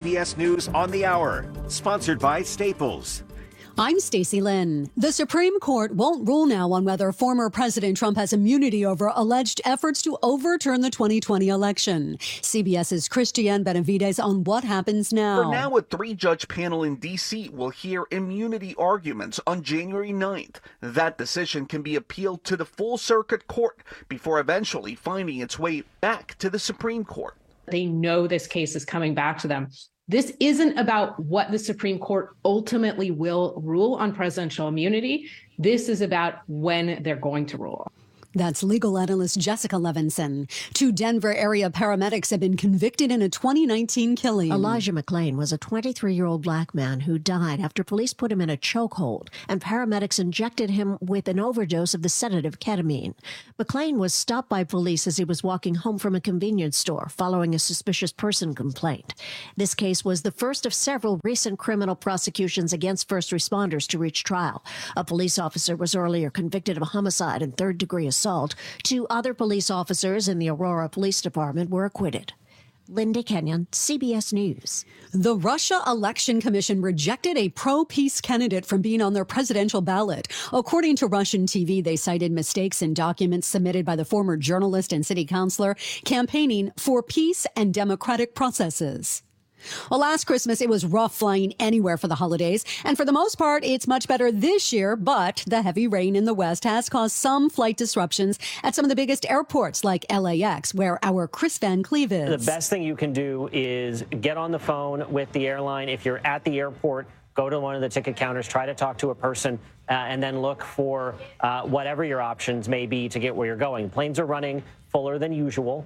CBS News on the Hour, sponsored by Staples. I'm Stacey Lynn. The Supreme Court won't rule now on whether former President Trump has immunity over alleged efforts to overturn the 2020 election. CBS's Christiane Benavides on what happens now. For now, a three-judge panel in D.C. will hear immunity arguments on January 9th. That decision can be appealed to the full circuit court before eventually finding its way back to the Supreme Court. They know this case is coming back to them. This isn't about what the Supreme Court ultimately will rule on presidential immunity. This is about when they're going to rule. That's legal analyst Jessica Levinson. Two Denver area paramedics have been convicted in a 2019 killing. Elijah McClain was a 23-year-old black man who died after police put him in a chokehold and paramedics injected him with an overdose of the sedative ketamine. McClain was stopped by police as he was walking home from a convenience store following a suspicious person complaint. This case was the first of several recent criminal prosecutions against first responders to reach trial. A police officer was earlier convicted of homicide and third-degree assault. Two other police officers in the Aurora Police Department were acquitted. Linda Kenyon, CBS News. The Russia Election Commission rejected a pro-peace candidate from being on their presidential ballot. According to Russian TV, they cited mistakes in documents submitted by the former journalist and city councilor campaigning for peace and democratic processes. Well, last Christmas, it was rough flying anywhere for the holidays. And for the most part, it's much better this year. But the heavy rain in the West has caused some flight disruptions at some of the biggest airports like LAX, where our Chris Van Cleve is. The best thing you can do is get on the phone with the airline. If you're at the airport, go to one of the ticket counters, try to talk to a person, and then look for whatever your options may be to get where you're going. Planes are running fuller than usual.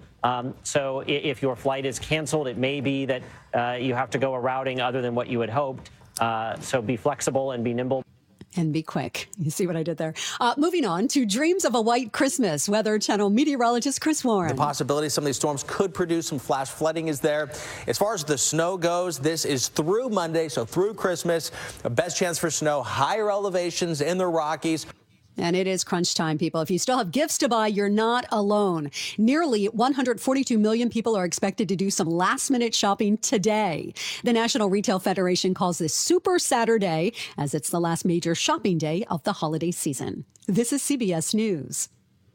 So if your flight is canceled, it may be that you have to go a routing other than what you had hoped. So be flexible and be nimble. And be quick. You see what I did there? Moving on to dreams of a white Christmas. Weather Channel meteorologist Chris Warren. The possibility some of these storms could produce some flash flooding is there. As far as the snow goes, this is through Monday, so through Christmas. The best chance for snow, higher elevations in the Rockies. And it is crunch time, people. If you still have gifts to buy, you're not alone. Nearly 142 million people are expected to do some last-minute shopping today. The National Retail Federation calls this Super Saturday, as it's the last major shopping day of the holiday season. This is CBS News.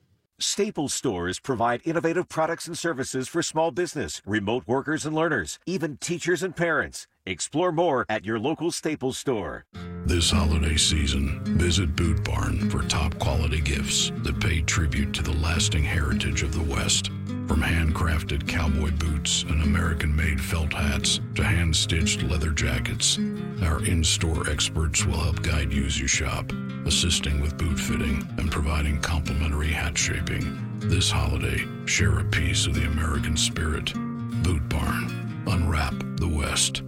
Staples stores provide innovative products and services for small business, remote workers and learners, even teachers and parents. Explore more at your local Staples store. This holiday season, visit Boot Barn for top quality gifts that pay tribute to the lasting heritage of the West. From handcrafted cowboy boots and American-made felt hats to hand-stitched leather jackets, our in-store experts will help guide you as you shop, assisting with boot fitting and providing complimentary hat shaping. This holiday, share a piece of the American spirit. Boot Barn. Unwrap the West.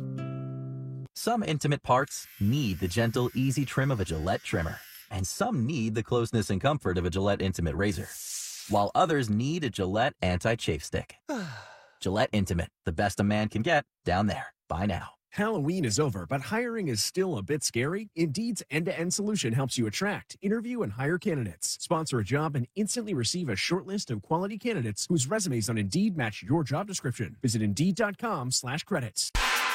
Some intimate parts need the gentle, easy trim of a Gillette trimmer, and some need the closeness and comfort of a Gillette Intimate razor, while others need a Gillette Anti-Chafe Stick. Gillette Intimate, the best a man can get, down there. Buy now. Halloween is over, but hiring is still a bit scary. Indeed's end-to-end solution helps you attract, interview, and hire candidates. Sponsor a job and instantly receive a short list of quality candidates whose resumes on Indeed match your job description. Visit Indeed.com/credits.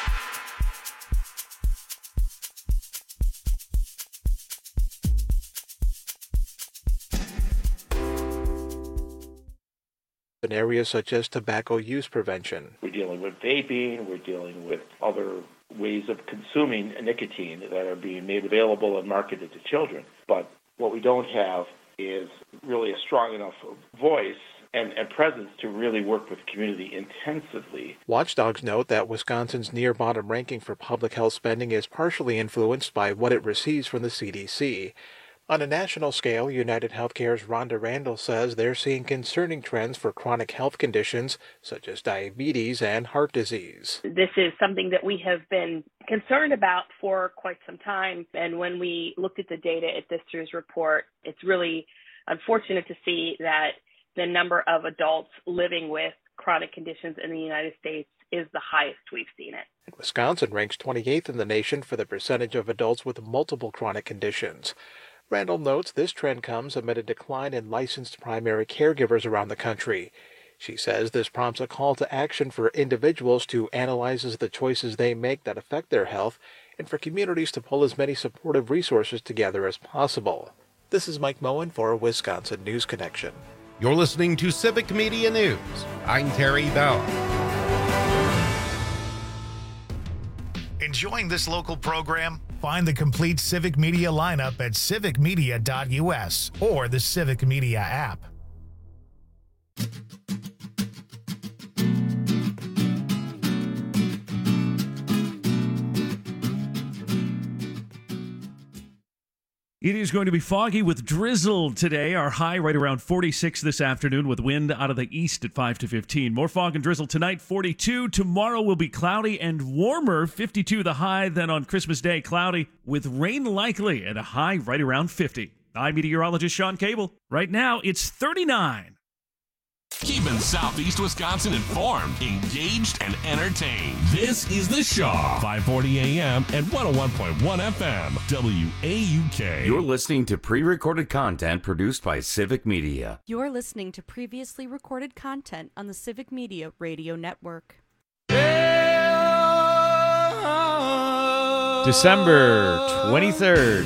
In areas such as tobacco use prevention. We're dealing with vaping, we're dealing with other ways of consuming nicotine that are being made available and marketed to children. But what we don't have is really a strong enough voice and presence to really work with the community intensively. Watchdogs note that Wisconsin's near-bottom ranking for public health spending is partially influenced by what it receives from the CDC. On a national scale, United Healthcare's Rhonda Randall says they're seeing concerning trends for chronic health conditions such as diabetes and heart disease. This is something that we have been concerned about for quite some time. And when we looked at the data at this year's report, it's really unfortunate to see that the number of adults living with chronic conditions in the United States is the highest we've seen it. And Wisconsin ranks 28th in the nation for the percentage of adults with multiple chronic conditions. Randall notes this trend comes amid a decline in licensed primary caregivers around the country. She says this prompts a call to action for individuals to analyze the choices they make that affect their health and for communities to pull as many supportive resources together as possible. This is Mike Moen for Wisconsin News Connection. You're listening to Civic Media News. I'm Terry Bell. Enjoying this local program? Find the complete Civic Media lineup at civicmedia.us or the Civic Media app. It is going to be foggy with drizzle today. Our high right around 46 this afternoon with wind out of the east at 5 to 15. More fog and drizzle tonight, 42. Tomorrow will be cloudy and warmer, 52 the high. Then on Christmas Day, cloudy with rain likely at a high right around 50. I'm meteorologist Sean Cable. Right now, it's 39. Keeping Southeast Wisconsin informed, engaged, and entertained. This is The Shaw, 540 AM and 101.1 FM, WAUK. You're listening to pre-recorded content produced by Civic Media. You're listening to previously recorded content on the Civic Media Radio Network. December 23rd,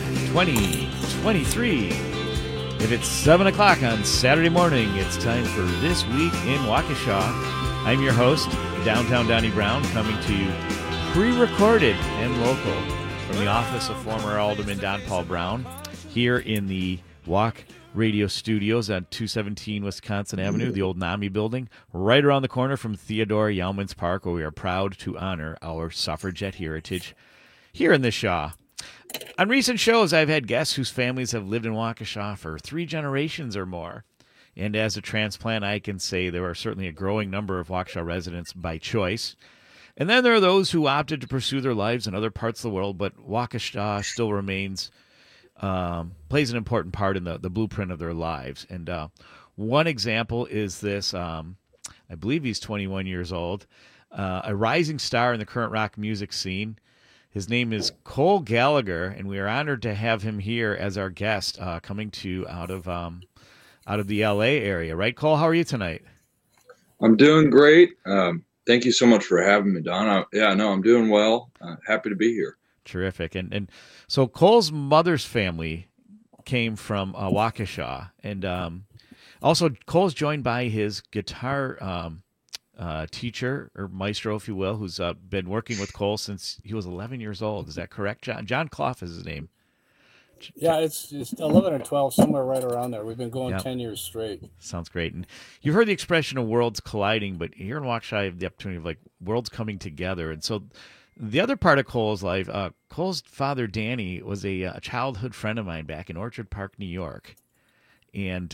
2023. If it's 7 o'clock on Saturday morning, it's time for This Week in Waukesha. I'm your host, Downtown Donnie Brown, coming to you pre-recorded and local from the office of former Alderman Don Paul Brown here in the Walk Radio Studios on 217 Wisconsin Avenue, the old NAMI building, right around the corner from Theodore Yeomans Park, where we are proud to honor our suffragette heritage here in the Shaw. On recent shows, I've had guests whose families have lived in Waukesha for 3 generations or more. And as a transplant, I can say there are certainly a growing number of Waukesha residents by choice. And then there are those who opted to pursue their lives in other parts of the world, but Waukesha still remains, plays an important part in the blueprint of their lives. And one example is this, I believe he's 21 years old, a rising star in the current rock music scene. His name is Cole Gallagher, and we are honored to have him here as our guest, coming to you out of the L.A. area. Right, Cole? How are you tonight? I'm doing great. Thank you so much for having me, Don. I'm doing well. Happy to be here. Terrific. And so Cole's mother's family came from Waukesha, and also Cole's joined by his guitar teacher, or maestro, if you will, who's been working with Cole since he was 11 years old. Is that correct, John? John Clough is his name. Yeah, it's 11 or 12, somewhere right around there. We've been going 10 years straight. Sounds great. And you've heard the expression of worlds colliding, but here in Waukesha, I have the opportunity of worlds coming together. And so the other part of Cole's life, Cole's father, Danny, was a childhood friend of mine back in Orchard Park, New York. And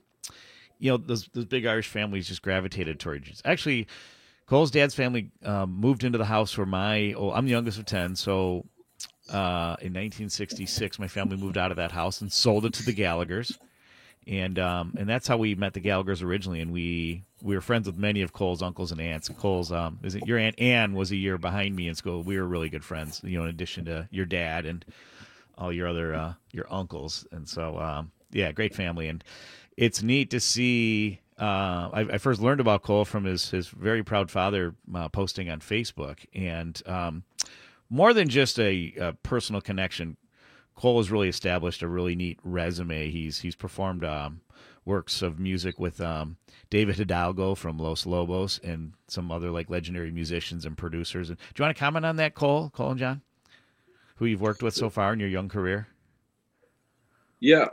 those big Irish families just gravitated towards it. Actually, Cole's dad's family moved into the house where I'm the youngest of 10, so in 1966, my family moved out of that house and sold it to the Gallaghers. And that's how we met the Gallaghers originally, and we were friends with many of Cole's uncles and aunts. Cole's your Aunt Ann was a year behind me in school. We were really good friends, in addition to your dad and all your other your uncles. And so great family. And it's neat to see. I first learned about Cole from his very proud father posting on Facebook, and more than just a personal connection, Cole has really established a really neat resume. He's performed works of music with David Hidalgo from Los Lobos and some other legendary musicians and producers. And do you want to comment on that, Cole and John, who you've worked with so far in your young career? Yeah.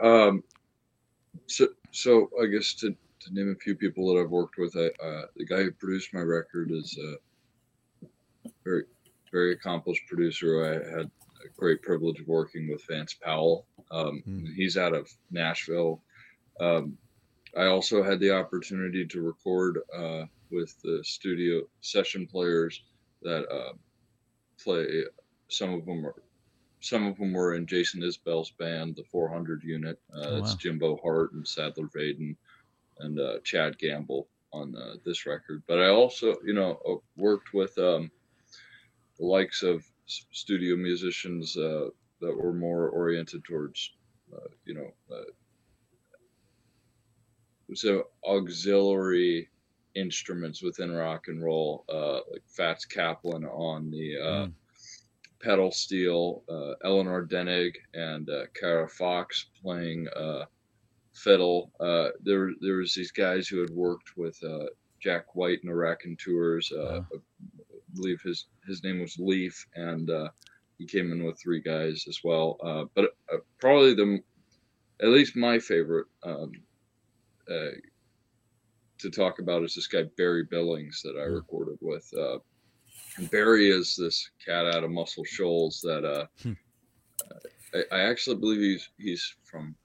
So I guess to name a few people that I've worked with, the guy who produced my record is a very, very accomplished producer. I had a great privilege of working with Vance Powell. He's out of Nashville. I also had the opportunity to record with the studio session players that play. Some of them were in Jason Isbell's band, the 400 unit. That's Jimbo Hart and Sadler Vaden and Chad Gamble on this record. But I also, worked with the likes of studio musicians that were more oriented towards, so auxiliary instruments within rock and roll, like Fats Kaplan on the pedal steel, Eleanor Denig and Kara Fox playing fiddle. There was these guys who had worked with Jack White and the Raconteurs. I believe his name was Leaf, and he came in with 3 guys as well. But probably at least my favorite to talk about is this guy Barry Billings that I recorded with. Barry is this cat out of Muscle Shoals that I actually believe he's from.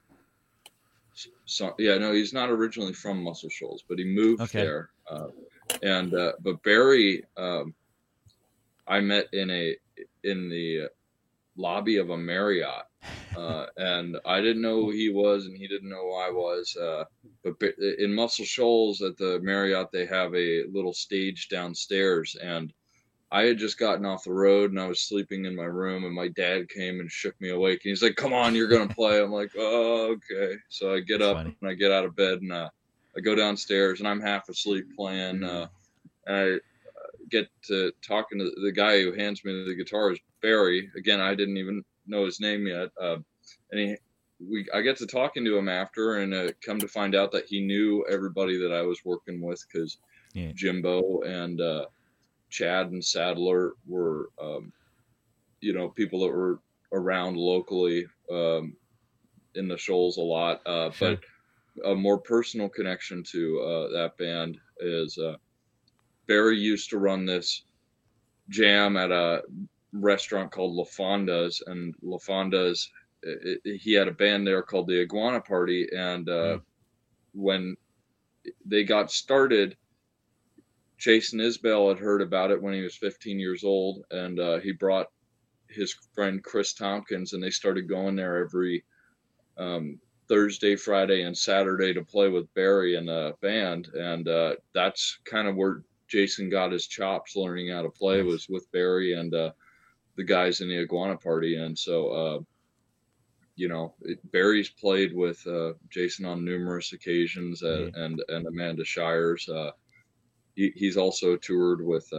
He's not originally from Muscle Shoals, but he moved there. But Barry, I met in the lobby of a Marriott, and I didn't know who he was, and he didn't know who I was. But in Muscle Shoals at the Marriott, they have a little stage downstairs, and I had just gotten off the road and I was sleeping in my room, and my dad came and shook me awake, and he's like, "Come on, you're going to play." I'm like, "Oh, okay." So I get up and I get out of bed, and I go downstairs, and I'm half asleep playing. And I get to talking to the guy who hands me the guitar is Barry. Again, I didn't even know his name yet. And I get to talking to him after, and come to find out that he knew everybody that I was working with, because Jimbo and Chad and Sadler were, people that were around locally in the Shoals a lot. But a more personal connection to that band is Barry used to run this jam at a restaurant called La Fonda's, and La Fonda's, he had a band there called the Iguana Party. And when they got started, Jason Isbell had heard about it when he was 15 years old, and he brought his friend Chris Tompkins, and they started going there every Thursday, Friday, and Saturday to play with Barry and the band. And that's kind of where Jason got his chops learning how to play, was with Barry and the guys in the Iguana Party. And so, Barry's played with Jason on numerous occasions, and Amanda Shires. He's also toured with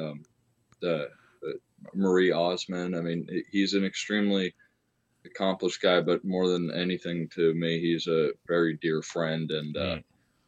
Marie Osmond. I mean, he's an extremely accomplished guy, but more than anything to me, he's a very dear friend, and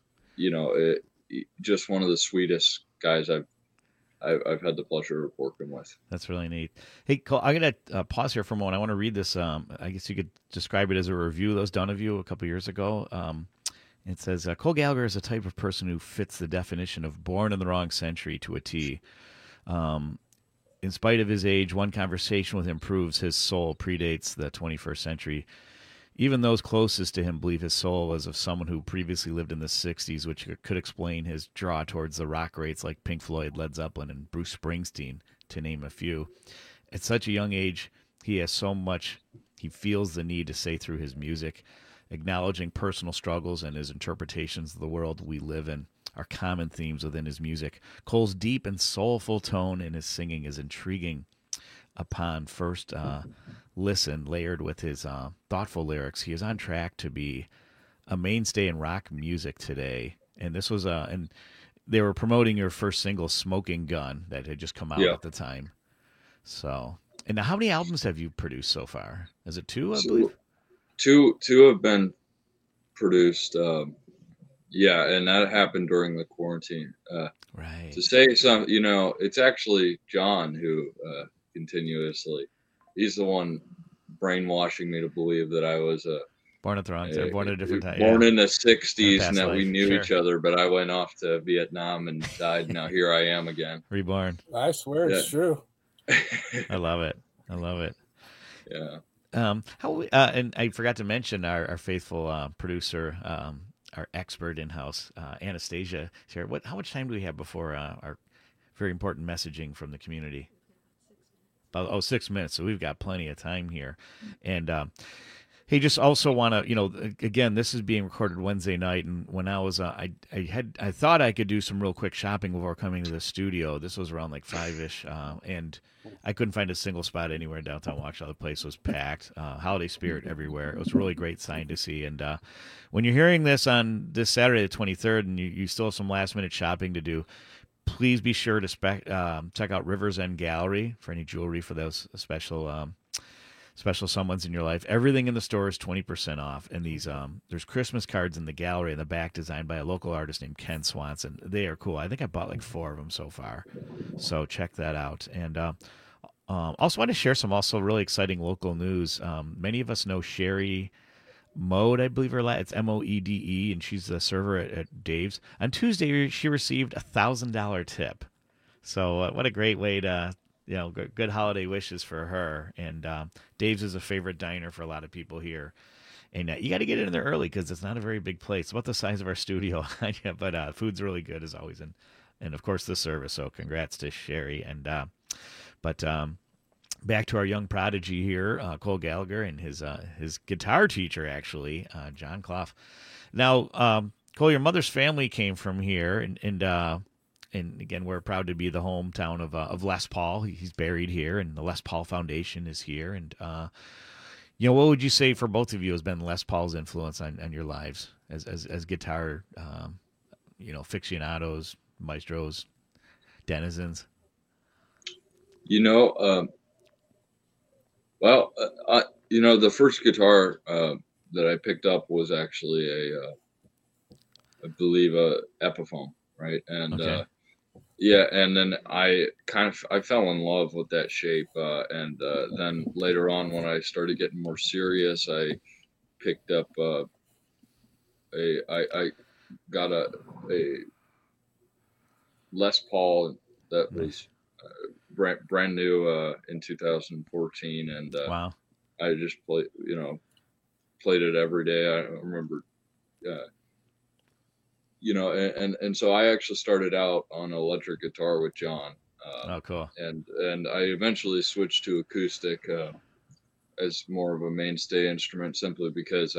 just one of the sweetest guys I've had the pleasure of working with. That's really neat. Hey, Cole, I'm going to pause here for a moment. I want to read this. I guess you could describe it as a review that was done of you a couple years ago. It says, Cole Gallagher is a type of person who fits the definition of born in the wrong century to a T. In spite of his age, one conversation with him proves his soul predates the 21st century. Even those closest to him believe his soul was of someone who previously lived in the 60s, which could explain his draw towards the rock greats like Pink Floyd, Led Zeppelin, and Bruce Springsteen, to name a few. At such a young age, he has so much he feels the need to say through his music. Acknowledging personal struggles and his interpretations of the world we live in are common themes within his music. Cole's deep and soulful tone in his singing is intriguing upon first listen, layered with his thoughtful lyrics. He is on track to be a mainstay in rock music today. And this was and they were promoting your first single, Smoking Gun, that had just come out at the time. So, and now how many albums have you produced so far? Is it 2, I believe? Two have been produced. And that happened during the quarantine. Right. To say some, it's actually John who continuously, he's the one brainwashing me to believe that I was born at the wrong time, born at a different time. Born in the 60s, and that we knew Sure. each other, but I went off to Vietnam and died. Now here I am again. Reborn. I swear it's true. I love it. I love it. Yeah. And I forgot to mention our faithful producer, our expert in-house, Anastasia here. How much time do we have before our very important messaging from the community? 6 minutes. So we've got plenty of time here. And Hey, just also want to, again, this is being recorded Wednesday night, and when I was, I thought I could do some real quick shopping before coming to the studio. This was around like 5-ish, and I couldn't find a single spot anywhere in downtown Waukesha. The place was packed. Holiday spirit everywhere. It was a really great sign to see. And when you're hearing this on this Saturday, the 23rd, and you still have some last-minute shopping to do, please be sure to check out Rivers End Gallery for any jewelry for those special someones in your life. Everything in the store is 20% off. And these there's Christmas cards in the gallery in the back designed by a local artist named Ken Swanson. They are cool. I think I bought like 4 of them so far. So check that out. And also want to share some also really exciting local news. Many of us know Sherry Mode, I believe it's Moede, and she's the server at Dave's. On Tuesday, she received a $1,000 tip. So what a great way to, good holiday wishes for her. And Dave's is a favorite diner for a lot of people here. And you got to get in there early because it's not a very big place. It's about the size of our studio. But food's really good as always. And of course, the service. So congrats to Sherry. And back to our young prodigy here, Cole Gallagher, and his guitar teacher, actually, John Clough. Now, Cole, your mother's family came from here, and again, we're proud to be the hometown of Les Paul. He's buried here, and the Les Paul Foundation is here. And what would you say for both of you has been Les Paul's influence on your lives as guitar, aficionados, maestros, denizens? The first guitar that I picked up was actually I believe a Epiphone, right? And okay. And then I fell in love with that shape, and then later on when I started getting more serious, I picked up I got a Les Paul that was brand new in 2014, and wow. I just played it every day. I remember, and so I actually started out on electric guitar with John. Oh, cool. And I eventually switched to acoustic as more of a mainstay instrument, simply because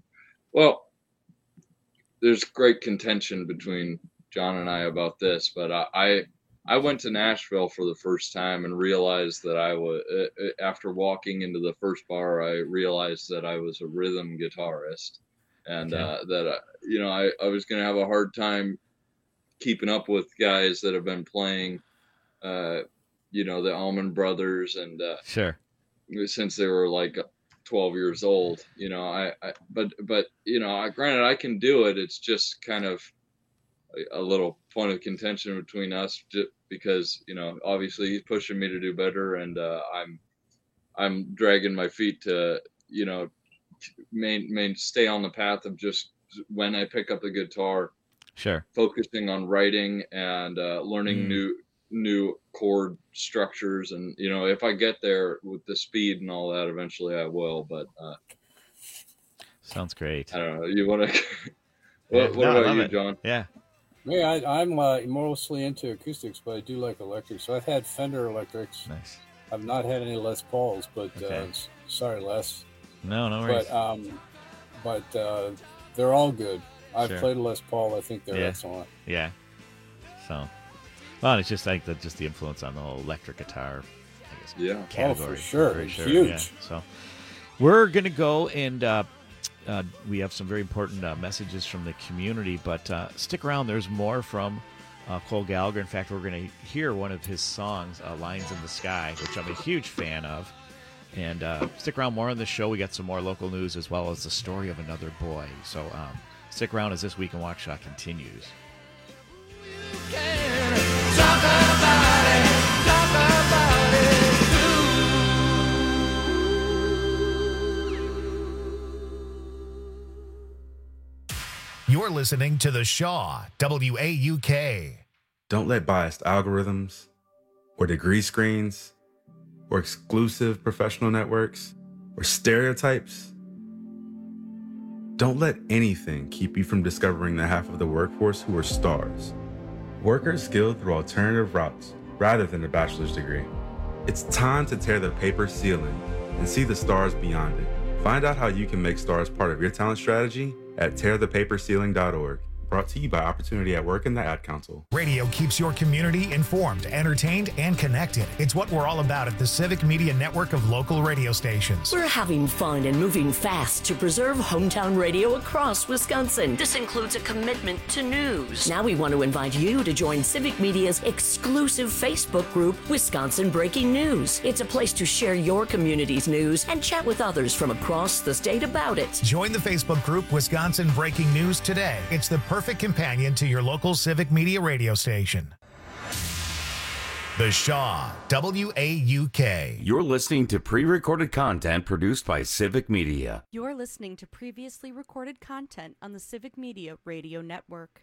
there's great contention between John and I about this, but I went to Nashville for the first time and realized that I was, after walking into the first bar, I realized that I was a rhythm guitarist, and that I was going to have a hard time keeping up with guys that have been playing, the Allman Brothers, and sure, since they were like 12 years old. But granted, I can do it. It's just kind of a little point of contention between us, because obviously he's pushing me to do better, and I'm dragging my feet to stay on the path of just, when I pick up the guitar, sure, focusing on writing and learning new chord structures, and if I get there with the speed and all that, eventually I will. But sounds great. I don't know. You want to? What about you, John? Yeah. Yeah, I'm mostly into acoustics, but I do like electrics. So I've had Fender electrics. Nice. I've not had any Les Pauls, but sorry, Les. No worries. But they're all good. I've Sure. played a Les Paul. I think they're excellent. Yeah. So, well, it's just like just the influence on the whole electric guitar, I guess, category. Oh, for sure. For It's sure. huge. Yeah. So, we're gonna go and. We have some very important messages from the community, but stick around. There's more from Cole Gallagher. In fact, we're going to hear one of his songs, Lines in the Sky, which I'm a huge fan of. And stick around, more on the show. We got some more local news as well as the story of another boy. So stick around as This Week in Waukesha continues. Talk about it. Talk about it. You're listening to The Shaw, WAUK. Don't let biased algorithms or degree screens or exclusive professional networks or stereotypes. Don't let anything keep you from discovering the half of the workforce who are stars. Workers skilled through alternative routes rather than a bachelor's degree. It's time to tear the paper ceiling and see the stars beyond it. Find out how you can make stars part of your talent strategy at tearthepaperceiling.org. Brought to you by Opportunity at Work and the Ad Council. Radio keeps your community informed, entertained, and connected. It's what we're all about at the Civic Media Network of local radio stations. We're having fun and moving fast to preserve hometown radio across Wisconsin. This includes a commitment to news. Now we want to invite you to join Civic Media's exclusive Facebook group, Wisconsin Breaking News. It's a place to share your community's news and chat with others from across the state about it. Join the Facebook group Wisconsin Breaking News today. It's the perfect companion to your local Civic Media radio station. The Shaw, WAUK. You're listening to pre-recorded content produced by Civic Media. You're listening to previously recorded content on the Civic Media Radio Network.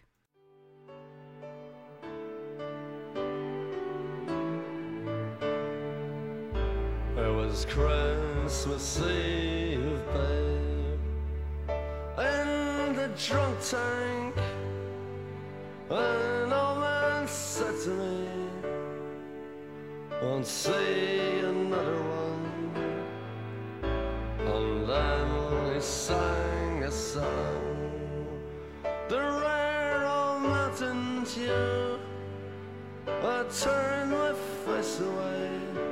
It was Christmas Eve, babe, in the drunk tank. An old man said to me, won't see another one. And then he sang a song, the rare old mountain tune. I turned my face away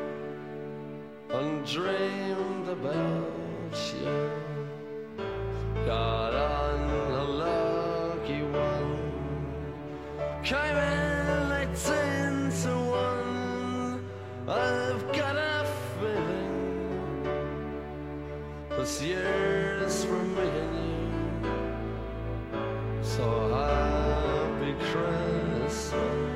and dreamed about you. Got on a lucky one, came in 18 to 1. I've got a feeling this year's for me and you. So happy Christmas,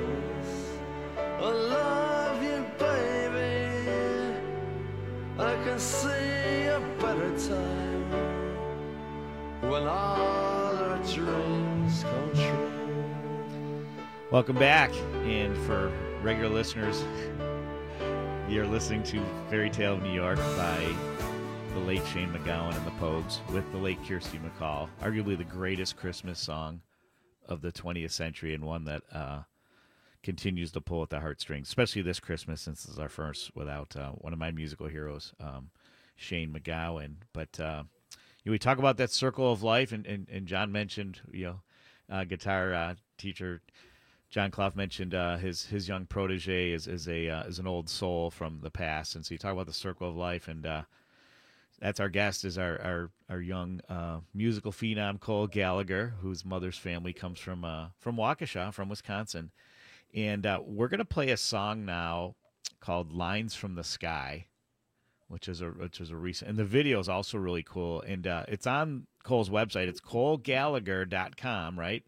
I love you, baby. I can see a better time when all our dreams come true. Welcome back, and for regular listeners, you're listening to Fairy Tale of New York by the late Shane MacGowan and the Pogues with the late Kirsty MacColl, arguably the greatest Christmas song of the 20th century, and one that continues to pull at the heartstrings, especially this Christmas, since this is our first without one of my musical heroes, Shane MacGowan. But we talk about that circle of life, and John mentioned, guitar teacher John Clough mentioned his young protege is an old soul from the past, and so you talk about the circle of life, and that's our guest, is our young musical phenom Cole Gallagher, whose mother's family comes from Waukesha, from Wisconsin, and we're gonna play a song now called "Lines from the Sky," which is a recent, and the video is also really cool, and it's on Cole's website. It's ColeGallagher.com, right?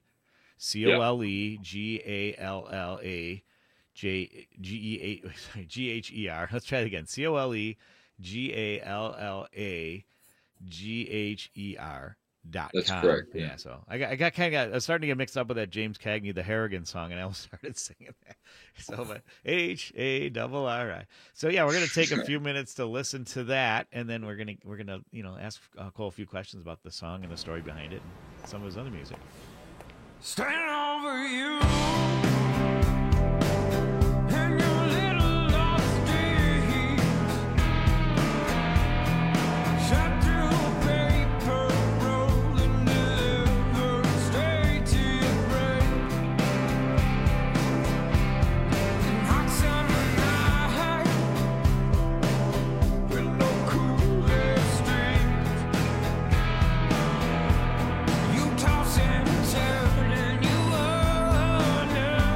ColeGallagher. Let's try it again. ColeGallagher.com. That's correct. Yeah. So I got I was starting to get mixed up with that James Cagney, the Harrigan song, and I almost started singing that. So, but HARRI. So yeah, we're gonna take a few minutes to listen to that, and then we're gonna ask Cole a few questions about the song and the story behind it, and some of his other music. Stand over you. You toss and turn and you wonder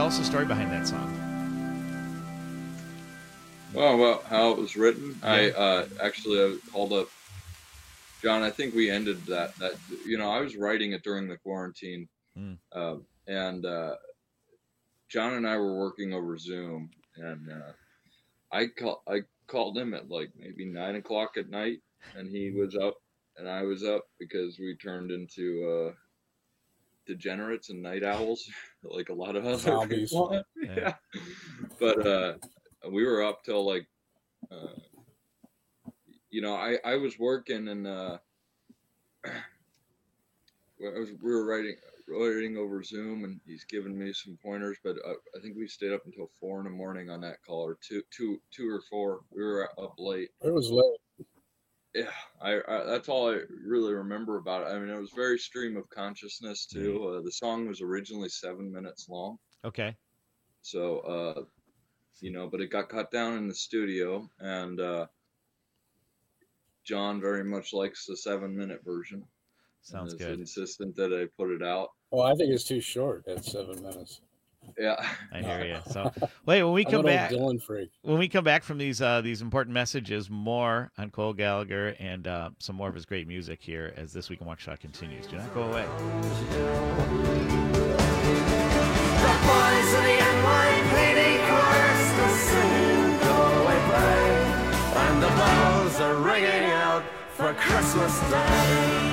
Tell us the story behind that song. Well, how it was written. Yeah. I called up John. I think we ended that. I was writing it during the quarantine, and John and I were working over Zoom, and I called him at like maybe 9 o'clock at night, and he was up, and I was up because we turned into degenerates and night owls, like a lot of other people. Yeah. But we were up till like, I was working, and we were writing over Zoom, and he's giving me some pointers. But I think we stayed up until 4 in the morning on that call, or two or 4. We were up late. It was late. Yeah, I that's all I really remember about it. I mean, it was very stream of consciousness too. The song was originally 7 minutes long. Okay. So, but it got cut down in the studio, and John very much likes the 7-minute version. Sounds and good. Insistent that I put it out. Well, I think it's too short at 7 minutes. Yeah, I hear you. So, wait, when we come back, Dylan freak. When we come back from these important messages, more on Cole Gallagher and some more of his great music here as This Week in Waukesha continues. Do not go away. The boys of the NYPD chorus to sing Go-Away Play, and the bells are ringing out for Christmas Day.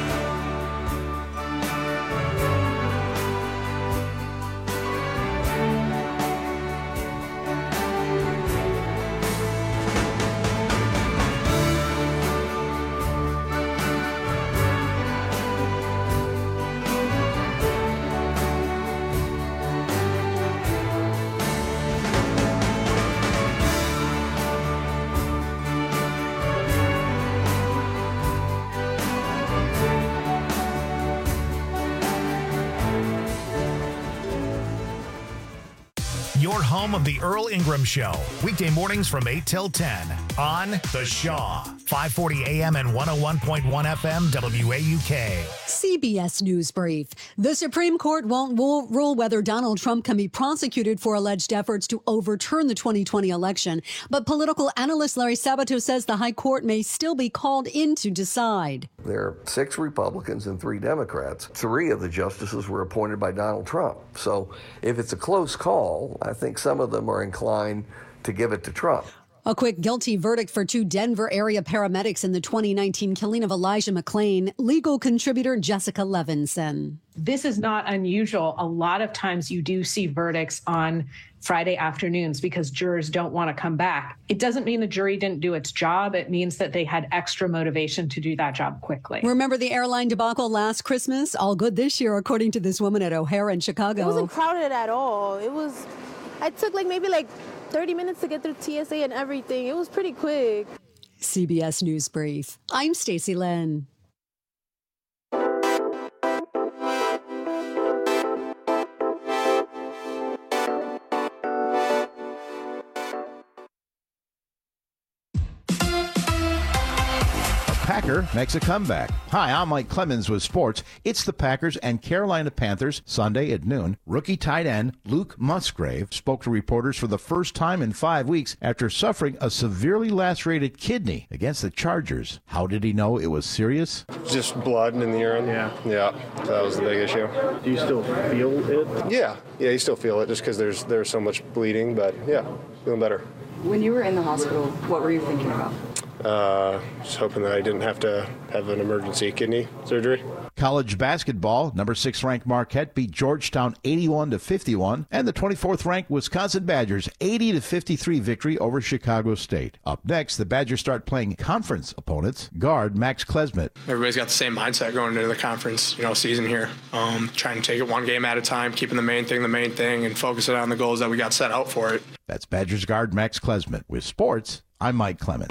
Your home of the Earl Ingram Show. Weekday mornings from 8 till 10 on The Shaw. 540 AM and 101.1 FM WAUK. CBS News Brief. The Supreme Court won't rule whether Donald Trump can be prosecuted for alleged efforts to overturn the 2020 election. But political analyst Larry Sabato says the High Court may still be called in to decide. There are 6 Republicans and 3 Democrats. 3 of the justices were appointed by Donald Trump. So if it's a close call, I think some of them are inclined to give it to Trump. A quick guilty verdict for 2 Denver area paramedics in the 2019 killing of Elijah McClain. Legal contributor Jessica Levinson. This is not unusual. A lot of times you do see verdicts on Friday afternoons because jurors don't want to come back. It doesn't mean the jury didn't do its job. It means that they had extra motivation to do that job quickly. Remember the airline debacle last Christmas? All good this year, according to this woman at O'Hare in Chicago. It wasn't crowded at all. I took maybe 30 minutes to get through TSA and everything. It was pretty quick. CBS News Brief. I'm Stacey Lynn. Packer makes a comeback. Hi, I'm Mike Clemens with sports. It's the Packers and Carolina Panthers Sunday at noon. Rookie tight end Luke Musgrave spoke to reporters for the first time in 5 weeks after suffering a severely lacerated kidney against the Chargers. How did he know it was serious? Just blood in the urine. Yeah, that was the big issue. Do you still feel it? Yeah, you still feel it just because there's so much bleeding, but yeah, feeling better. When you were in the hospital, what were you thinking about? Just hoping that I didn't have to have an emergency kidney surgery. College basketball, number 6 ranked Marquette beat Georgetown 81-51, and the 24th ranked Wisconsin Badgers 80-53 victory over Chicago State. Up next, the Badgers start playing conference opponents. Guard Max Klesmit. Everybody's got the same mindset going into the conference, season here. Trying to take it one game at a time, keeping the main thing, and focusing on the goals that we got set out for it. That's Badgers guard Max Klesmit. With sports, I'm Mike Clemens.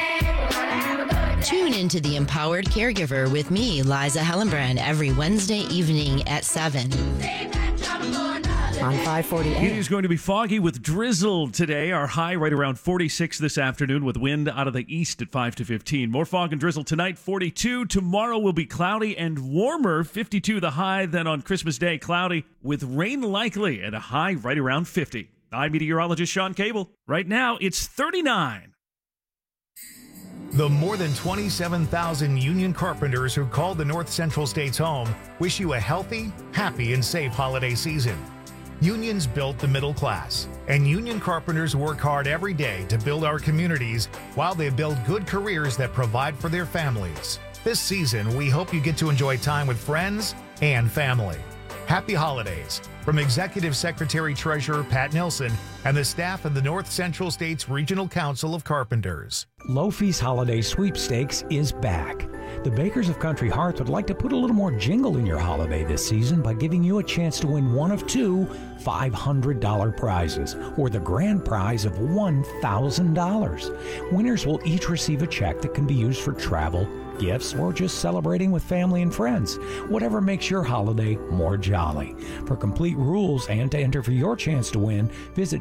Tune into The Empowered Caregiver with me, Liza Hellenbrand, every Wednesday evening at 7. on 540 AM. It is going to be foggy with drizzle today. Our high right around 46 this afternoon with wind out of the east at 5 to 15. More fog and drizzle tonight, 42. Tomorrow will be cloudy and warmer, 52 the high. Then on Christmas Day, cloudy with rain likely at a high right around 50. I'm meteorologist Sean Cable. Right now, it's 39. The more than 27,000 union carpenters who called the North Central States home wish you a healthy, happy, and safe holiday season. Unions built the middle class, and union carpenters work hard every day to build our communities while they build good careers that provide for their families. This season, we hope you get to enjoy time with friends and family. Happy holidays from Executive Secretary Treasurer Pat Nilsson and the staff of the North Central States Regional Council of Carpenters. Lofi's Holiday Sweepstakes is back. The Bakers of Country Hearth would like to put a little more jingle in your holiday this season by giving you a chance to win one of two $500 prizes or the grand prize of $1,000. Winners will each receive a check that can be used for travel, gifts, or just celebrating with family and friends. Whatever makes your holiday more jolly. For complete rules and to enter for your chance to win, visit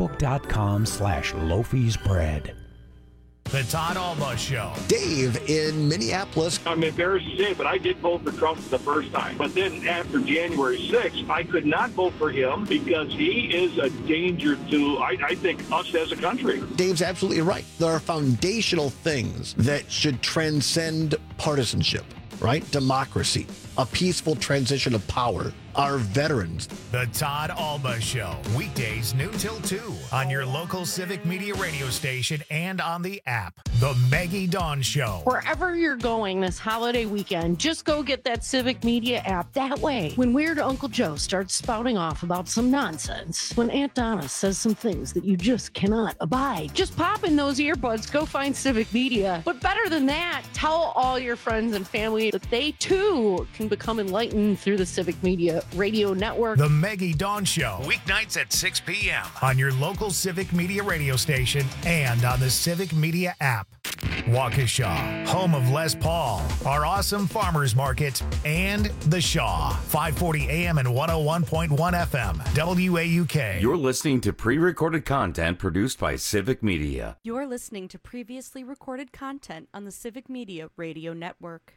facebook.com/Lofi'sBread. The Todd Alba Show. Dave in Minneapolis. I'm embarrassed to say, but I did vote for Trump the first time. But then after January 6th, I could not vote for him because he is a danger to, I think, us as a country. Dave's absolutely right. There are foundational things that should transcend partisanship, right? Democracy, a peaceful transition of power, our veterans. The Todd Alba Show, weekdays noon till 2 on your local Civic Media radio station and on the app. The Maggie Dawn Show. Wherever you're going this holiday weekend, just go get that Civic Media app. That way, when Weird Uncle Joe starts spouting off about some nonsense, when Aunt Donna says some things that you just cannot abide, just pop in those earbuds, go find Civic Media. But better than that, tell all your friends and family that they too can become enlightened through the Civic Media radio network. The Maggie Dawn Show, weeknights at 6 p.m. on your local Civic Media radio station and on the Civic Media app. Waukesha, home of Les Paul, our awesome farmers market, and The Shaw, 540 AM and 101.1 FM, WAUK. You're listening to pre-recorded content produced by Civic Media. You're listening to previously recorded content on the Civic Media Radio Network.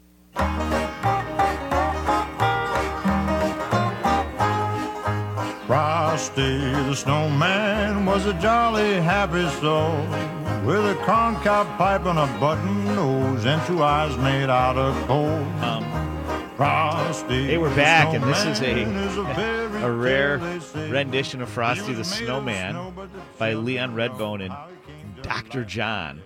Frosty the Snowman was a jolly happy soul with a corncob pipe and a button nose and two eyes made out of coal. Frosty. Hey, we're back, and this is a rare rendition of Frosty the Snowman by Leon Redbone and Dr. John,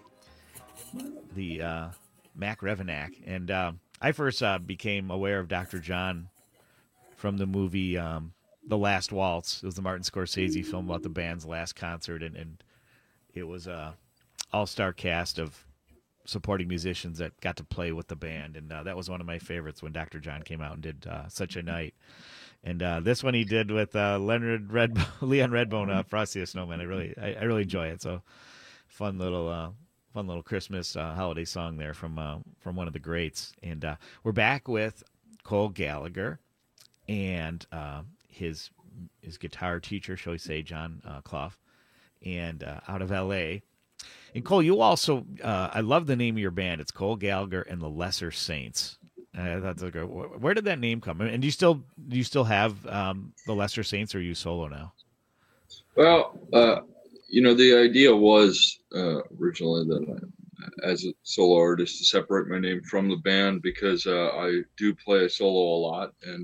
the Mac Revenack. And I first became aware of Dr. John from the movie The Last Waltz. It was the Martin Scorsese film about the band's last concert, and it was a all-star cast of supporting musicians that got to play with the band, and that was one of my favorites when Dr. John came out and did Such a Night. And this one he did with Leon Redbone, Frosty the Snowman. I really enjoy it. So fun little Christmas holiday song there from one of the greats. And we're back with Cole Gallagher and his guitar teacher, shall we say, John Clough, and out of L.A. And Cole, you also, I love the name of your band. It's Cole Gallagher and the Lesser Saints. Where did that name come? And do you still have the Lesser Saints, or are you solo now? Well, the idea was originally that as a solo artist to separate my name from the band, because I do play solo a lot, and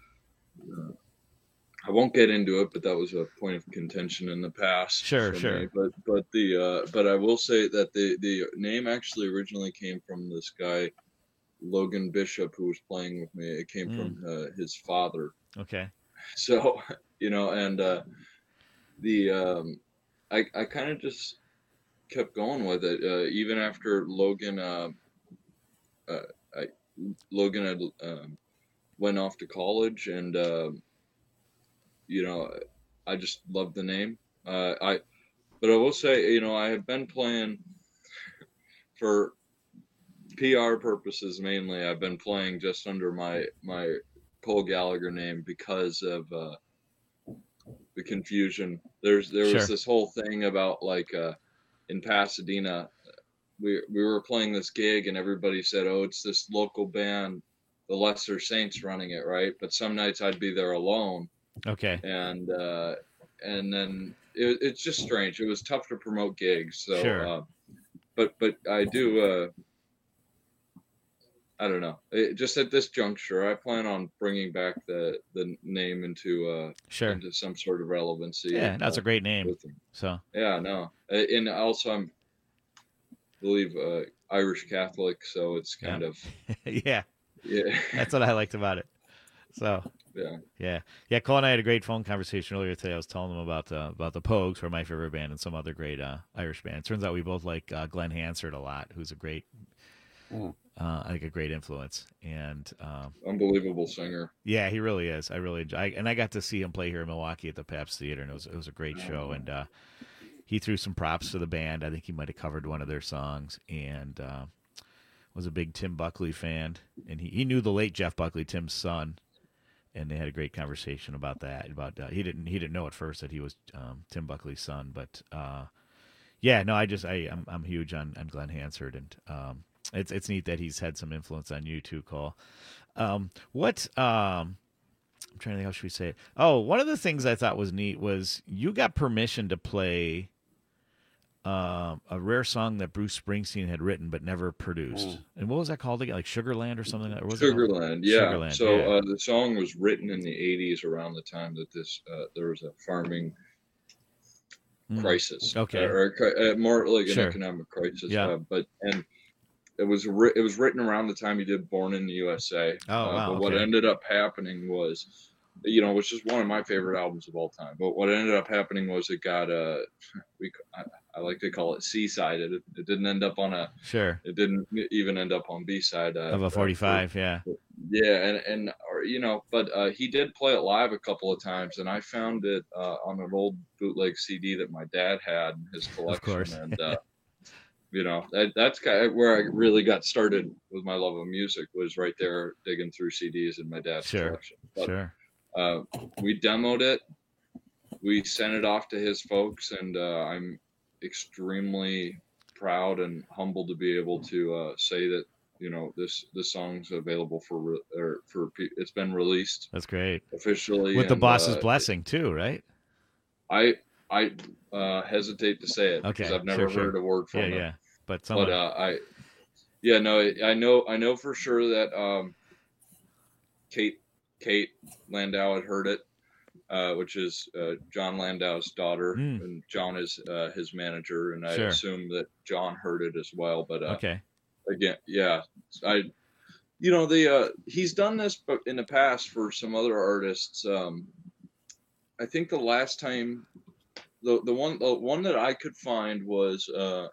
I won't get into it, but that was a point of contention in the past. Sure. Me. But I will say that the name actually originally came from this guy, Logan Bishop, who was playing with me. It came from his father. Okay. So, and I kind of just kept going with it, even after Logan had went off to college, and I just love the name. But I will say, I have been playing for PR purposes mainly. I've been playing just under my Cole Gallagher name because of the confusion. There was Sure. this whole thing about like in Pasadena, we were playing this gig and everybody said, "Oh, it's this local band, the Lesser Saints, running it, right?" But some nights I'd be there alone. Okay. And then it's just strange. It was tough to promote gigs. So, Sure. but I do. I don't know. Just at this juncture, I plan on bringing back the name into Sure. into some sort of relevancy. Yeah, that's a great name. with them. So Yeah, no, and also I believe Irish Catholic, so it's kind of yeah, yeah. that's what I liked about it. So Yeah. yeah. Cole and I had a great phone conversation earlier today. I was telling him about the Pogues, who are my favorite band, and some other great Irish band. It turns out we both like Glenn Hansard a lot, who's a great, I think a great influence, and Unbelievable singer. yeah, he really is. I really enjoy, and I got to see him play here in Milwaukee at the Pabst Theater, and it was a great show. And he threw some props to the band. I think he might have covered one of their songs, and was a big Tim Buckley fan, and he knew the late Jeff Buckley, Tim's son, and they had a great conversation about that. About he didn't know at first that he was Tim Buckley's son, but yeah, no, I'm huge on Glenn Hansard, and it's neat that he's had some influence on you too, Cole. I'm trying to think, how should we say it? Oh, one of the things I thought was neat was you got permission to play a rare song that Bruce Springsteen had written but never produced. And what was that called again? Like Sugarland or something? Or was Sugarland, yeah. Sugarland, So yeah. the song was written in the 80s, around the time that this there was a farming crisis. Okay. Or more like an Sure. economic crisis. Yeah. And it was written around the time he did Born in the USA. Oh, wow, But what okay. ended up happening was, which is one of my favorite albums of all time. But what ended up happening was it got I like to call it C-sided. It didn't end up on a. Sure. It didn't even end up on B-side Of a 45, yeah. Yeah, but he did play it live a couple of times, and I found it on an old bootleg CD that my dad had in his collection. Of course. And that's kind of where I really got started with my love of music, was right there digging through CDs in my dad's collection. But, Sure. we demoed it, we sent it off to his folks, and I'm extremely proud and humbled to be able to say that this song's available it's been released. That's great. Officially With the and, boss's blessing too, right? I hesitate to say it because Okay, I've never sure. heard a word from Yeah, him. yeah. But someone... I know for sure that Kate Landau had heard it, which is John Landau's daughter, and John is his manager, and I Sure. assume that John heard it as well. But Okay. again, yeah, he's done this, but in the past for some other artists. I think the last time, the one that I could find was,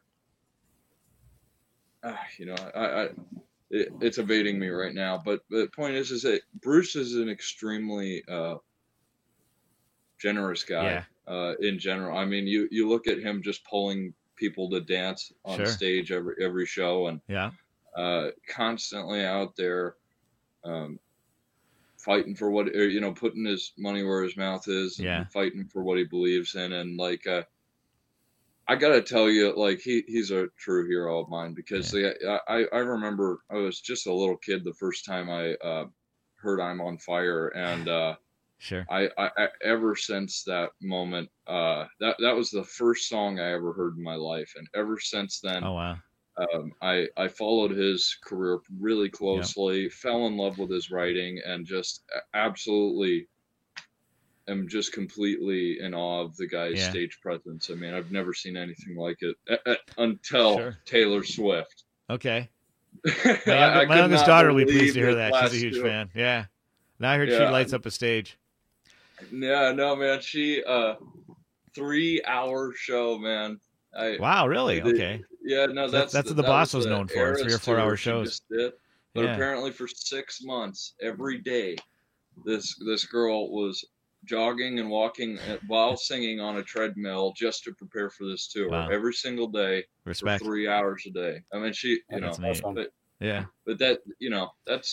it's evading me right now. But the point is that Bruce is an extremely generous guy. In general. I mean, you look at him just pulling people to dance on Sure. stage every show, and constantly out there fighting for what, putting his money where his mouth is, and fighting for what he believes in. And like I gotta tell you, like he's a true hero of mine, because I remember I was just a little kid the first time I heard "I'm on Fire," and sure. I ever since that moment, that was the first song I ever heard in my life, and ever since then, Oh wow. I followed his career really closely, fell in love with his writing, and just absolutely am just completely in awe of the guy's stage presence. I mean, I've never seen anything like it until Taylor Swift. Okay. I My could youngest not daughter will be believe pleased to hear it that. She's last a huge year. fan. Yeah. Now I heard she Yeah. lights up a stage. Yeah, no, man. She 3-hour show, man. Wow, really? Okay. Yeah, no, That's what the that boss was the known for, Eras 3 or 4 hour tour she shows. just did. But Yeah. apparently for 6 months, every day, this girl was jogging and walking while singing on a treadmill just to prepare for this tour. Wow. Every single day Respect. for 3 hours a day. I mean, she, That's neat. but Yeah. but that, that's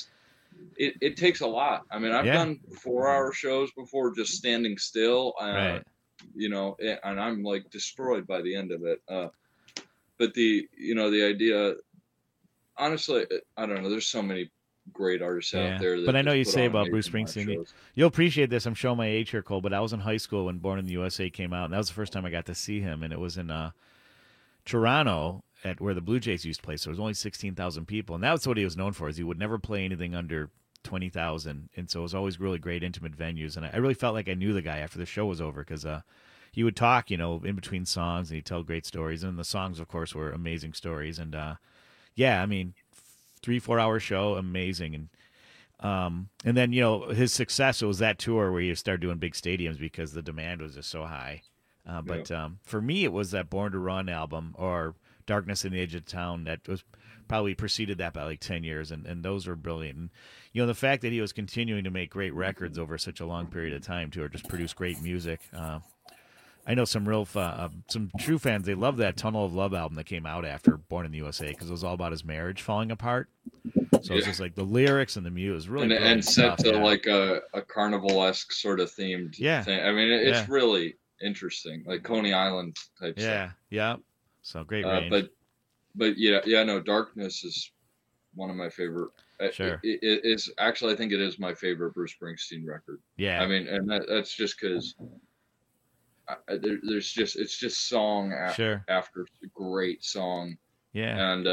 it takes a lot. I mean, I've done 4-hour shows before, just standing still, Right. you know, and I'm like destroyed by the end of it. But the idea, honestly, I don't know. There's so many great artists out there. That But I know you just put say on about Bruce amazing live Springsteen, shows. you'll appreciate this. I'm showing my age here, Cole, but I was in high school when Born in the USA came out, and that was the first time I got to see him, and it was in Toronto at where the Blue Jays used to play. So it was only 16,000 people, and that's what he was known for. Is he would never play anything under 20,000, and so it was always really great intimate venues. And I really felt like I knew the guy after the show was over because he would talk, in between songs, and he'd tell great stories, and the songs, of course, were amazing stories. And I mean, 3-4 hour show, amazing. And then his success, it was that tour where he started doing big stadiums because the demand was just so high. But for me, it was that Born to Run album or Darkness in the Edge of Town that was probably preceded that by like 10 years. And those were brilliant. And, the fact that he was continuing to make great records over such a long period of time, too, or just produce great music. I know some some true fans, they love that Tunnel of Love album that came out after Born in the USA because it was all about his marriage falling apart. So it's just like the lyrics and the music is really and set stuff, to like a carnival-esque sort of themed thing. I mean, it's really interesting, like Coney Island type stuff. Yeah. So great range. But no, Darkness is one of my favorite. Sure. It is actually, I think it is my favorite Bruce Springsteen record. Yeah. I mean, and that's just because it's just song after great song. Yeah. And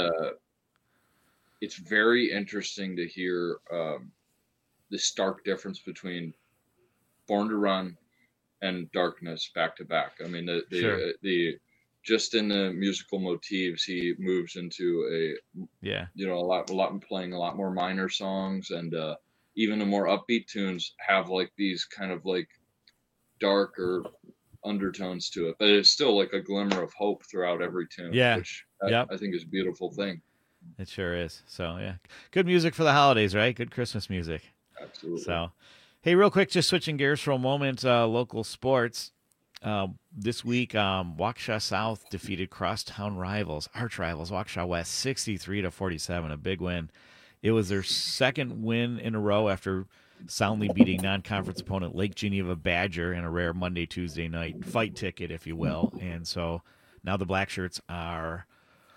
it's very interesting to hear the stark difference between Born to Run and Darkness back to back. I mean, the just in the musical motifs, he moves into a lot playing a lot more minor songs, and even the more upbeat tunes have like these kind of like darker undertones to it, but it's still like a glimmer of hope throughout every tune. Which I think is a beautiful thing. It sure is. So good music for the holidays, right? Good Christmas music. Absolutely. So, hey, real quick, just switching gears for a moment, local sports. This week, Waukesha South defeated crosstown arch rivals, Waukesha West, 63-47, a big win. It was their second win in a row after soundly beating non-conference opponent Lake Geneva Badger in a rare Monday-Tuesday night fight ticket, if you will. And so now the Black Shirts are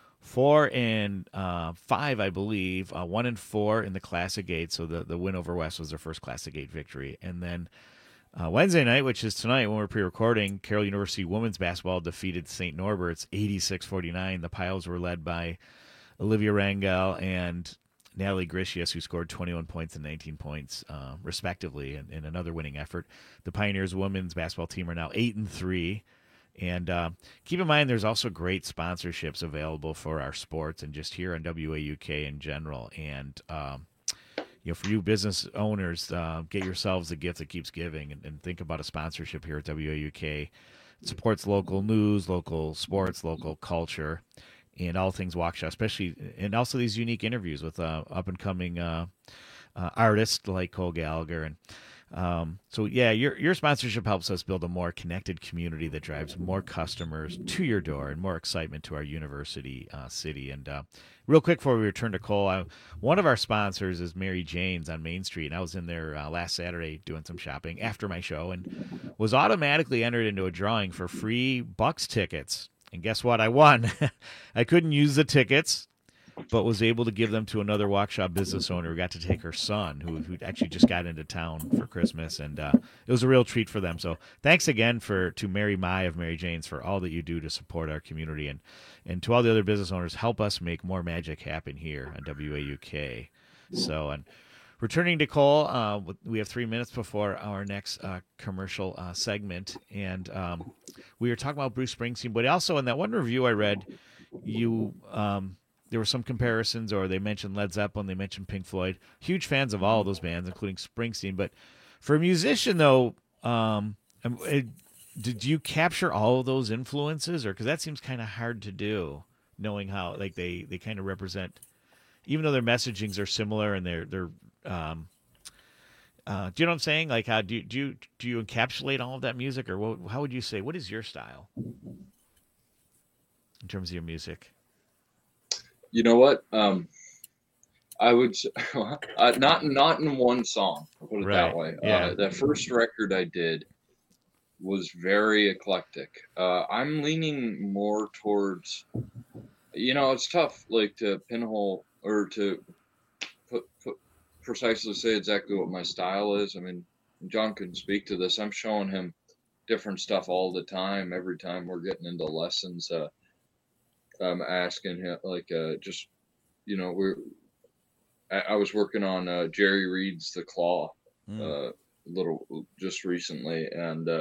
4-5, I believe, 1-4 in the Classic 8. So the win over West was their first Classic 8 victory. And then Wednesday night, which is tonight when we're pre-recording, Carroll University women's basketball defeated St. Norbert's 86-49. The Piles were led by Olivia Rangel and Natalie Gricius, who scored 21 points and 19 points, respectively, in another winning effort. The Pioneers women's basketball team are now 8-3. And keep in mind, there's also great sponsorships available for our sports and just here on WAUK in general. And for you business owners, get yourselves a gift that keeps giving, and think about a sponsorship here at WAUK. It supports local news, local sports, local culture, and all things Waukesha, especially, and also these unique interviews with up-and-coming artists like Cole Gallagher. And your sponsorship helps us build a more connected community that drives more customers to your door and more excitement to our university city. And real quick before we return to Cole, one of our sponsors is Mary Jane's on Main Street, and I was in there last Saturday doing some shopping after my show and was automatically entered into a drawing for free Bucks tickets. And guess what? I won. I couldn't use the tickets, but was able to give them to another Waukesha business owner who got to take her son, who actually just got into town for Christmas, and it was a real treat for them. So thanks again to Mary Mai of Mary Jane's for all that you do to support our community, and to all the other business owners, help us make more magic happen here on WAUK. So, and returning to Cole, we have 3 minutes before our next commercial segment, and we were talking about Bruce Springsteen, but also in that one review I read, there were some comparisons, or they mentioned Led Zeppelin, they mentioned Pink Floyd. Huge fans of all of those bands, including Springsteen. But for a musician, though, did you capture all of those influences, or because that seems kind of hard to do, knowing how like they kind of represent, even though their messagings are similar and they're do you know what I'm saying? Like, how do you encapsulate all of that music, or how would you say, what is your style in terms of your music? You know what? I would not in one song. I'll put it that way. Yeah. The first record I did was very eclectic. I'm leaning more towards, it's tough like to pinhole or to put precisely say exactly what my style is. I mean, John can speak to this. I'm showing him different stuff all the time. Every time we're getting into lessons, I'm asking him I was working on Jerry Reed's The Claw just recently,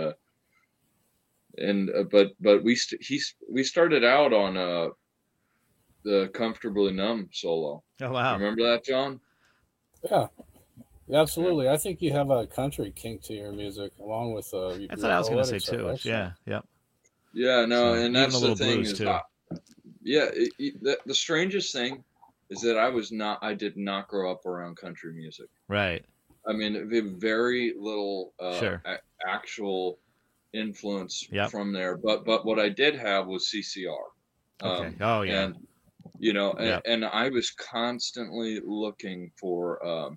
but we started out on the Comfortably Numb solo. Oh wow! Remember that, John? Yeah, absolutely. I think you have a country kink to your music, along with that's what I was going to say too. Yeah, yep. Yeah, no, and that's the thing blues is, too. The strangest thing is that I did not grow up around country music. Right. I mean, very little Sure. actual influence Yep. from there, but what I did have was CCR. Okay. Oh yeah. And Yep. and I was constantly looking for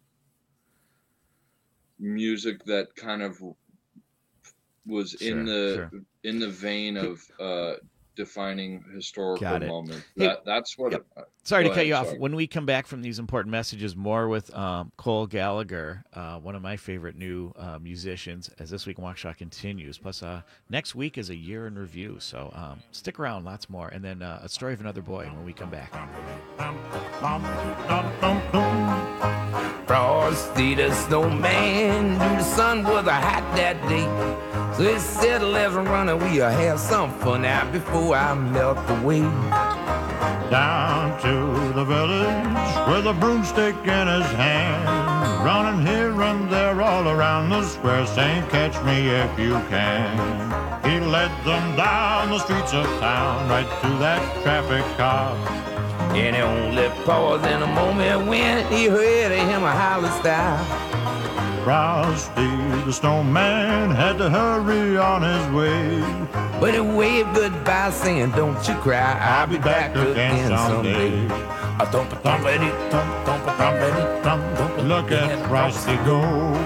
music that kind of was in the vein of defining historical Got it. moments. Hey, That's what. Sorry to Go cut you ahead, off. sorry. When we come back from these important messages, more with Cole Gallagher, one of my favorite new musicians, as This Week in Waukesha continues. Plus, next week is a year in review, so stick around, lots more. And then a story of another boy when we come back. Frosty the snowman, knew the sun was a hot that day. So he said, let's run and we'll have some fun out before I melt away. Down to the village with a broomstick in his hand, running here and there all around the square, saying, catch me if you can. He led them down the streets of town, right to that traffic cop. And he only paused in a moment when he heard him a holler style. Frosty the snowman had to hurry on his way, but he waved goodbye saying, don't you cry, I'll be back again someday. Look at Frosty go,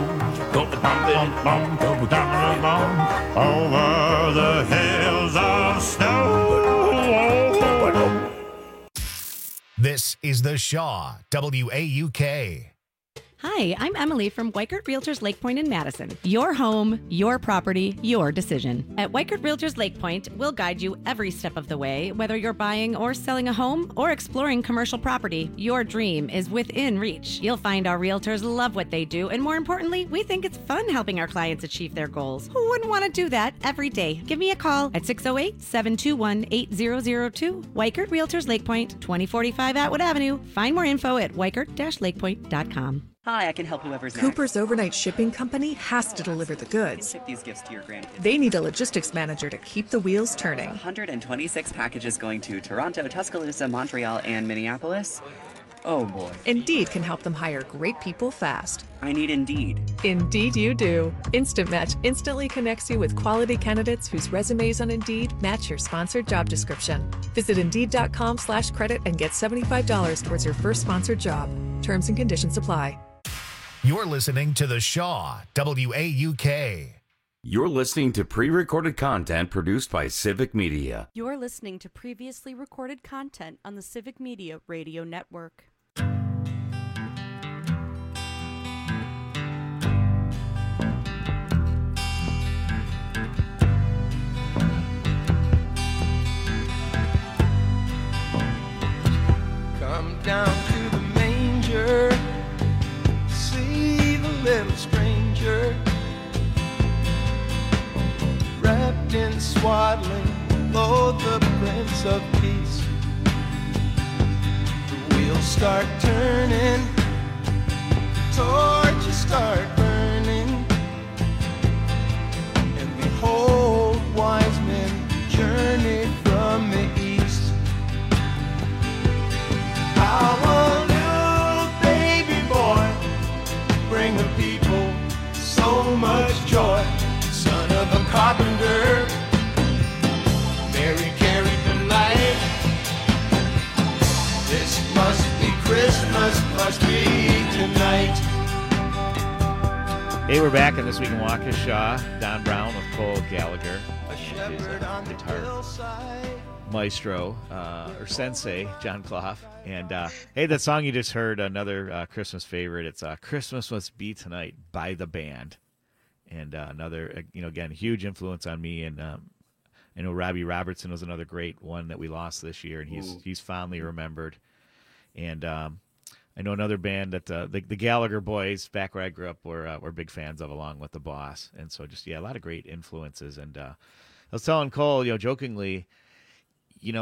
over the hills of snow. This is The Shaw, WAUK. Hi, I'm Emily from Weichert Realtors Lake Point in Madison. Your home, your property, your decision. At Weichert Realtors Lake Point, we'll guide you every step of the way. Whether you're buying or selling a home or exploring commercial property, your dream is within reach. You'll find our realtors love what they do, and more importantly, we think it's fun helping our clients achieve their goals. Who wouldn't want to do that every day? Give me a call at 608-721-8002. Weichert Realtors Lake Point, 2045 Atwood Avenue. Find more info at weichert-lakepoint.com. Hi, I can help whoever's Cooper's overnight shipping company has to deliver the goods. Ship these gifts to your grandkids. They need a logistics manager to keep the wheels turning. 126 packages going to Toronto, Tuscaloosa, Montreal, and Minneapolis. Oh boy. Indeed can help them hire great people fast. I need Indeed. Indeed you do. Instant Match instantly connects you with quality candidates whose resumes on Indeed match your sponsored job description. Visit Indeed.com/credit and get $75 towards your first sponsored job. Terms and conditions apply. You're listening to The Shaw, WAUK. You're listening to pre-recorded content produced by Civic Media. You're listening to previously recorded content on the Civic Media Radio Network. Come down to the manger, see the little stranger, wrapped in swaddling, lo, the Prince of Peace. The wheels start turning, torches start burning, and behold, wise men journey from the east. How a little baby boy bring the people so much joy. Son of a carpenter, Mary carried the light. This must be Christmas, must be tonight. Hey, we're back on This Week in Waukesha. Don Brown with Cole Gallagher and his guitar maestro, or sensei, John Clough. And hey, that song you just heard, another Christmas favorite. It's Christmas Must Be Tonight by the band. And another, again, huge influence on me. And I know Robbie Robertson was another great one that we lost this year, and he's fondly remembered. And I know another band that the Gallagher boys, back where I grew up, were big fans of, along with the Boss. And so just, a lot of great influences. And I was telling Cole, jokingly, when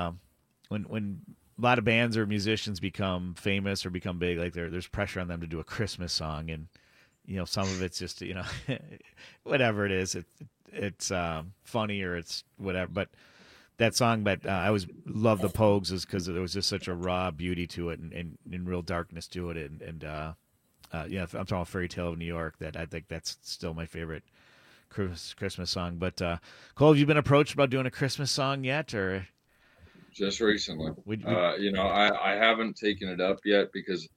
a lot of bands or musicians become famous or become big, like there's pressure on them to do a Christmas song. And, some of it's just, whatever it is, it's funny or it's whatever. But that song, but I always loved the Pogues is because there was just such a raw beauty to it and real darkness to it. And I'm talking about Fairy Tale of New York. That I think that's still my favorite Christmas song. But Cole, have you been approached about doing a Christmas song yet, or just recently? I haven't taken it up yet because,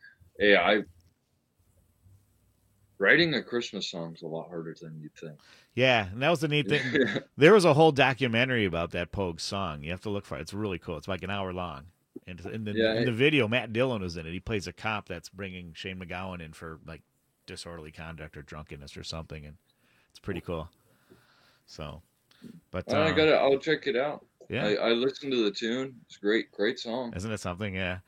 writing a Christmas song is a lot harder than you'd think. Yeah, and that was the neat thing. There was a whole documentary about that Pogue song. You have to look for it. It's really cool. It's like an hour long. And in the video, Matt Dillon was in it. He plays a cop that's bringing Shane McGowan in for like disorderly conduct or drunkenness or something, and it's pretty cool. So, but I'll check it out. Yeah, I listened to the tune. It's great song. Isn't it something? Yeah.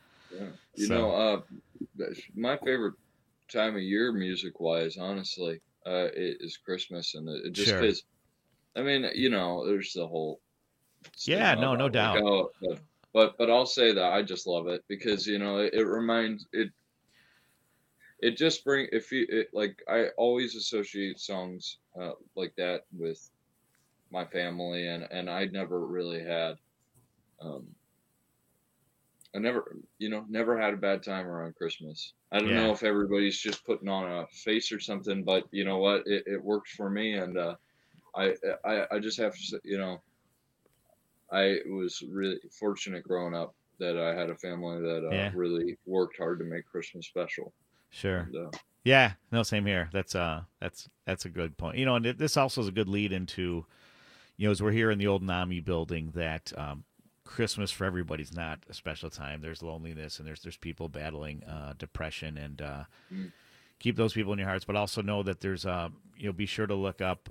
My favorite time of year music wise, honestly, it is Christmas, and it just because there's the whole no doubt, but I'll say that I just love it because it reminds it just bring I always associate songs like that with my family, and I never really had I never had a bad time around Christmas. I don't know if everybody's just putting on a face or something, but you know what? It works for me, and I just have to say, I was really fortunate growing up that I had a family that really worked hard to make Christmas special. Sure. And, same here. That's a good point. And this also is a good lead into, as we're here in the old NAMI building, that Christmas for everybody's not a special time. There's loneliness and there's people battling depression, and keep those people in your hearts. But also know that there's be sure to look up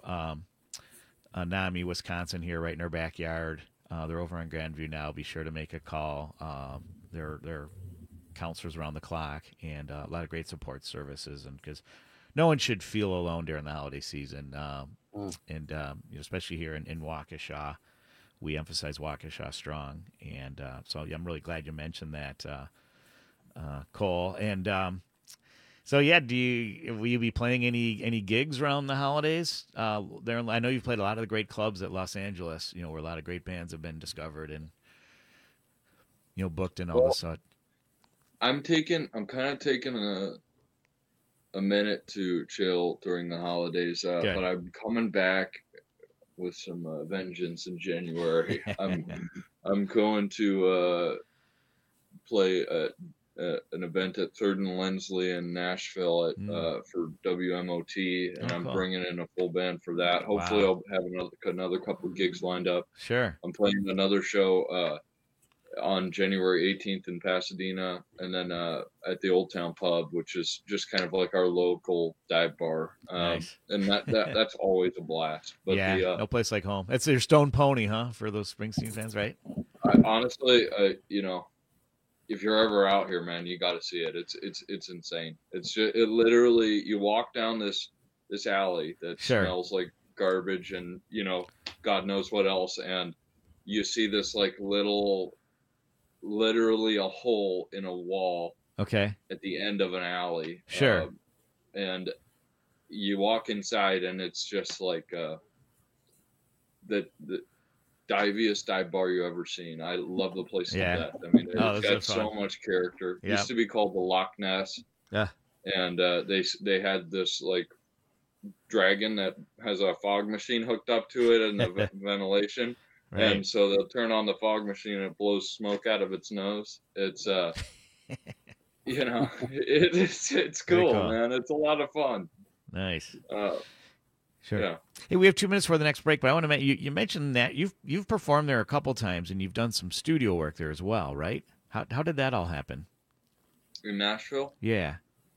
NAMI Wisconsin here right in our backyard. They're over on Grandview now. Be sure to make a call. They're counselors around the clock, and a lot of great support services. And because no one should feel alone during the holiday season, and especially here in Waukesha. We emphasize Waukesha Strong, and so I'm really glad you mentioned that, Cole. And will you be playing any gigs around the holidays? There, I know you've played a lot of the great clubs at Los Angeles, where a lot of great bands have been discovered and booked and all this. I'm kind of taking a minute to chill during the holidays, but I'm coming back with some vengeance in January. I'm going to play an event at 3rd and Lenslee in Nashville for WMOT, and I'm bringing in a full band for that. Hopefully, I'll have another couple of gigs lined up. Sure. I'm playing another show on January 18th in Pasadena, and then at the Old Town Pub, which is just kind of like our local dive bar. Nice. And that's always a blast. But no place like home. It's your Stone Pony, huh? For those Springsteen fans, right? Honestly, if you're ever out here, man, you got to see it. It's insane. It's just, literally, you walk down this alley that smells like garbage and God knows what else, and you see this like literally a hole in a wall at the end of an alley. Sure. And you walk inside, and it's just like the diviest dive bar you ever seen. I love the place to death. I mean, it's got so much character. It used to be called the Loch Ness. Yeah. And they had this like dragon that has a fog machine hooked up to it and the ventilation. Right. And so they'll turn on the fog machine and it blows smoke out of its nose. It's you know, it's cool, man. It's a lot of fun. Nice. Sure. Yeah. Hey, we have 2 minutes for the next break, but I want to you mentioned that you've performed there a couple times and you've done some studio work there as well, right? How did that all happen? In Nashville? Yeah.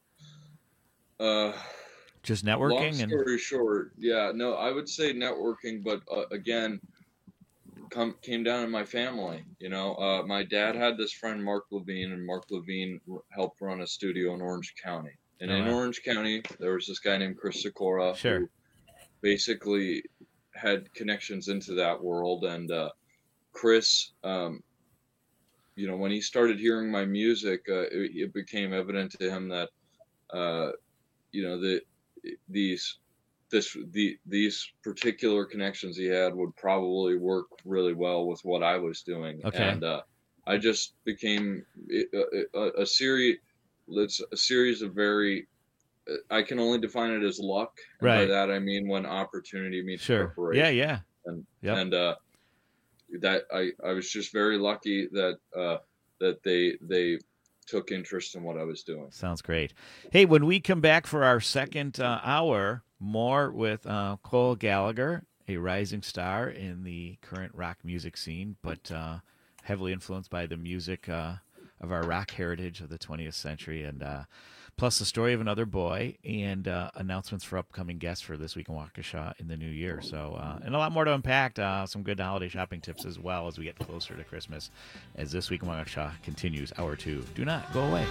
Just networking. Long story short, yeah. No, I would say networking, but again, came down in my family. You know, my dad had this friend Mark Levine, and Mark Levine helped run a studio in Orange County. And in Orange County, there was this guy named Chris Sikora who basically had connections into that world. And Chris, you know, when he started hearing my music, it became evident to him that, you know, these particular connections he had would probably work really well with what I was doing. Okay. And I just became a series of very, I can only define it as luck. And right. By that I mean when opportunity meets sure. preparation. Yeah. And that I was just very lucky that that they took interest in what I was doing. Sounds great. Hey, when we come back for our second hour, more with Cole Gallagher, a rising star in the current rock music scene, but heavily influenced by the music of our rock heritage of the 20th century, and plus the story of another boy, and announcements for upcoming guests for This Week in Waukesha in the new year. So, and a lot more to unpack, some good holiday shopping tips as well as we get closer to Christmas, as This Week in Waukesha continues, hour 2. Do not go away.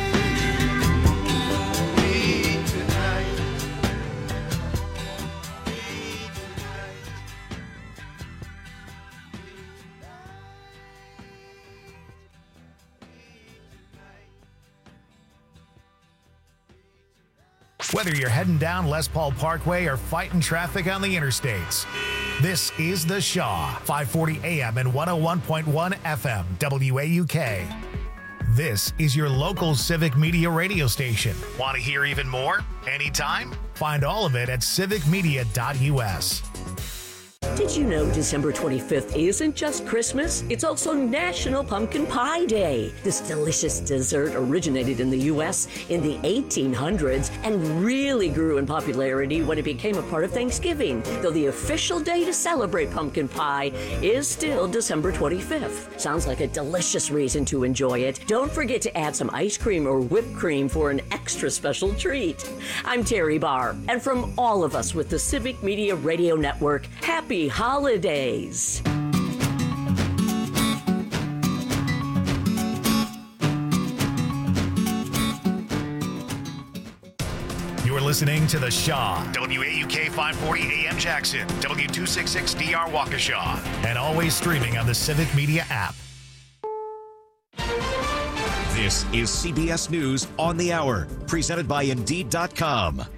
Whether you're heading down Les Paul Parkway or fighting traffic on the interstates, this is The Shaw, 540 AM and 101.1 FM, WAUK. This is your local civic media radio station. Want to hear even more? Anytime? Find all of it at civicmedia.us. Did you know December 25th isn't just Christmas? It's also National Pumpkin Pie Day. This delicious dessert originated in the U.S. in the 1800s and really grew in popularity when it became a part of Thanksgiving, though the official day to celebrate pumpkin pie is still December 25th. Sounds like a delicious reason to enjoy it. Don't forget to add some ice cream or whipped cream for an extra special treat. I'm Terry Barr, and from all of us with the Civic Media Radio Network, happy holidays. You're listening to The Shaw, WAUK 540 AM Jackson, W266DR Waukesha, and always streaming on the Civic Media app. This is CBS News on the Hour, presented by Indeed.com.